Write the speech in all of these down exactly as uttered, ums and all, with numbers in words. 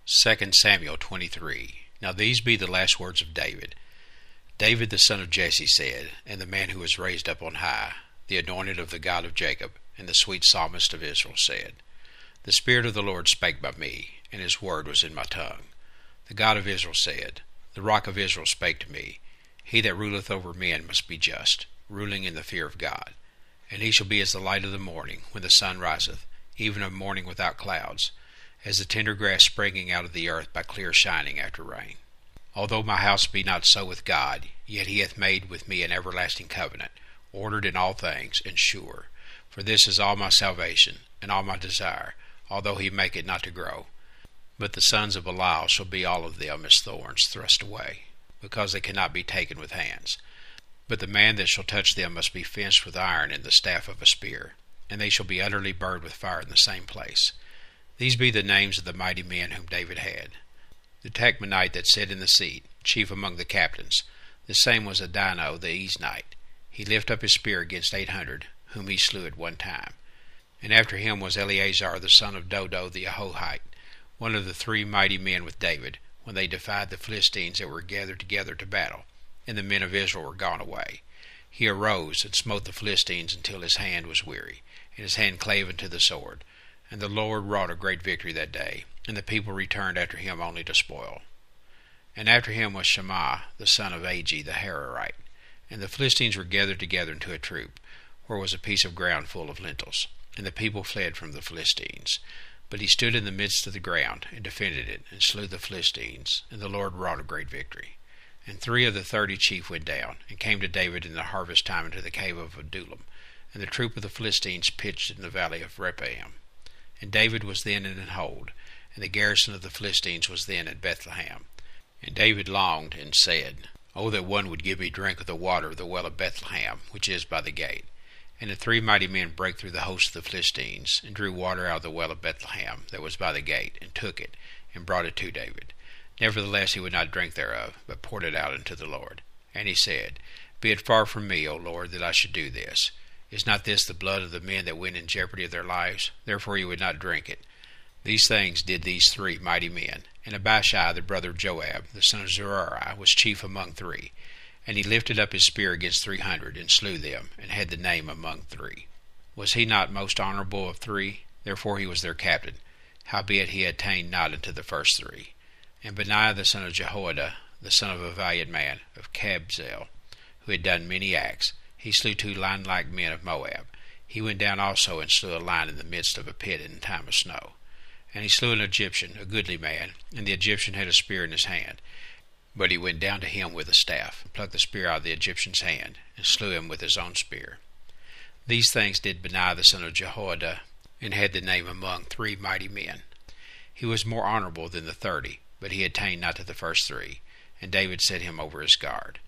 Second Samuel twenty-three. Now these be the last words of David. David the son of Jesse said, and the man who was raised up on high, the anointed of the God of Jacob, and the sweet psalmist of Israel said, The Spirit of the Lord spake by me, and his word was in my tongue. The God of Israel said, The rock of Israel spake to me, He that ruleth over men must be just, ruling in the fear of God. And he shall be as the light of the morning, when the sun riseth, even of morning without clouds, as the tender grass springing out of the earth by clear shining after rain. Although my house be not so with God, yet he hath made with me an everlasting covenant, ordered in all things, and sure. For this is all my salvation, and all my desire, although he make it not to grow. But the sons of Belial shall be all of them as thorns thrust away, because they cannot be taken with hands. But the man that shall touch them must be fenced with iron and the staff of a spear, and they shall be utterly burned with fire in the same place. These be the names of the mighty men whom David had. The Tachmonite that sat in the seat, chief among the captains, the same was Adino the Eznite. He lift up his spear against eight hundred, whom he slew at one time. And after him was Eleazar the son of Dodo the Ahohite, one of the three mighty men with David, when they defied the Philistines that were gathered together to battle, and the men of Israel were gone away. He arose and smote the Philistines until his hand was weary, and his hand clave unto the sword. And the Lord wrought a great victory that day, and the people returned after him only to spoil. And after him was Shammah the son of Agi the Hararite. And the Philistines were gathered together into a troop, where was a piece of ground full of lentils. And the people fled from the Philistines. But he stood in the midst of the ground, and defended it, and slew the Philistines, and the Lord wrought a great victory. And three of the thirty chief went down, and came to David in the harvest time into the cave of Adullam. And the troop of the Philistines pitched in the valley of Rephaim. And David was then in an hold, and the garrison of the Philistines was then at Bethlehem. And David longed, and said, O that one would give me drink of the water of the well of Bethlehem, which is by the gate. And the three mighty men brake through the host of the Philistines, and drew water out of the well of Bethlehem that was by the gate, and took it, and brought it to David. Nevertheless he would not drink thereof, but poured it out unto the Lord. And he said, Be it far from me, O Lord, that I should do this. Is not this the blood of the men that went in jeopardy of their lives? Therefore he would not drink it. These things did these three mighty men. And Abishai the brother of Joab, the son of Zeruiah, was chief among three. And he lifted up his spear against three hundred, and slew them, and had the name among three. Was he not most honorable of three? Therefore he was their captain. Howbeit he attained not unto the first three. And Benaiah the son of Jehoiada, the son of a valiant man, of Kabzeel, who had done many acts, he slew two lion-like men of Moab. He went down also and slew a lion in the midst of a pit in time of snow. And he slew an Egyptian, a goodly man, and the Egyptian had a spear in his hand. But he went down to him with a staff, and plucked the spear out of the Egyptian's hand, and slew him with his own spear. These things did Benaiah the son of Jehoiada, and had the name among three mighty men. He was more honorable than the thirty, but he attained not to the first three, and David set him over his guard.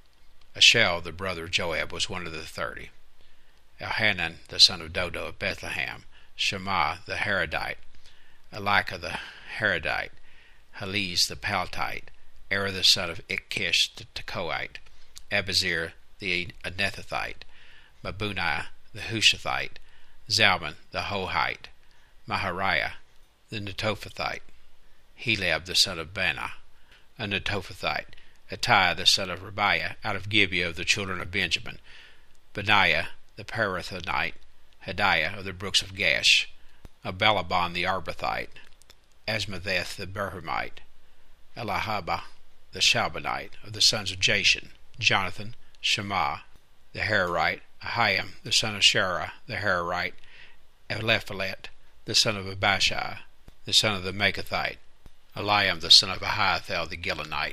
Ashel, the brother of Joab, was one of the thirty. Elhanan, the son of Dodo of Bethlehem, Shammah the Haradite, Elika the Haradite, Heliz the Palatite, Era the son of Ikish the Tekoite, Abazir the Anethathite, Mabunai the Hushathite, Zalman the Hohite, Mahariah the Netophathite, Helab the son of Bana, a Netophathite, Attai the son of Rabiah, out of Gibeah of the children of Benjamin, Benaiah the Parathonite, Hadiah of the brooks of Gash, Abalaban the Arbathite, Asmatheth the Berhamite, Elahaba the Shalbanite, of the sons of Jashan, Jonathan, Shammah the Hararite, Ahiam the son of Sherah the Hararite, Eliphalet the son of Abishai, the son of the Maachathite, Eliam the son of Ahithophel the Gilonite,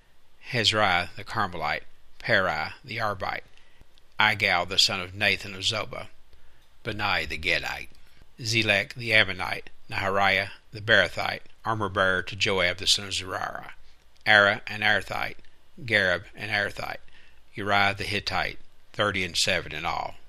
Hezrai the Carmelite, Parai the Arbite, Igal the son of Nathan of Zobah, Benai the Gedite, Zelek the Ammonite, Nahariah the Barathite, armor-bearer to Joab the son of Zeruiah, Ara and Arathite, Gareb and Arathite, Uriah the Hittite, thirty and seven in all.